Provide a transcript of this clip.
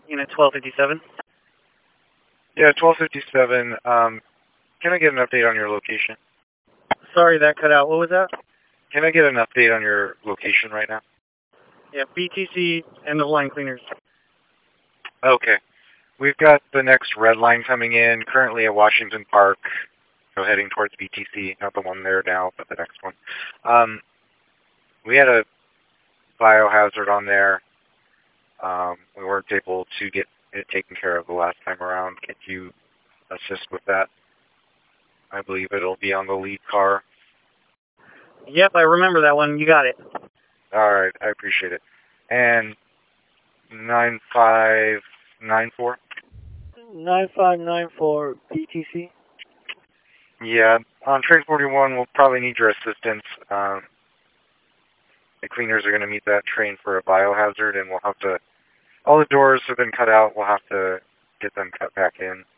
Unit 1257. Yeah, 1257. Can I get an update on your location? Sorry, that cut out. What was that? Can I get an update on your location right now? Yeah, BTC, end of line cleaners. Okay. We've got the next red line coming in, currently at Washington Park, so heading towards BTC, not the one there now, but the next one. We had a biohazard on there. We weren't able to get it taken care of the last time around. Can you assist with that? I believe it'll be on the lead car. Yep, I remember that one. You got it. All right, I appreciate it. And 9594? 9594 BTC. Yeah, on train 41, we'll probably need your assistance. The cleaners are going to meet that train for a biohazard, and we'll have to, all the doors have been cut out. We'll have to get them cut back in.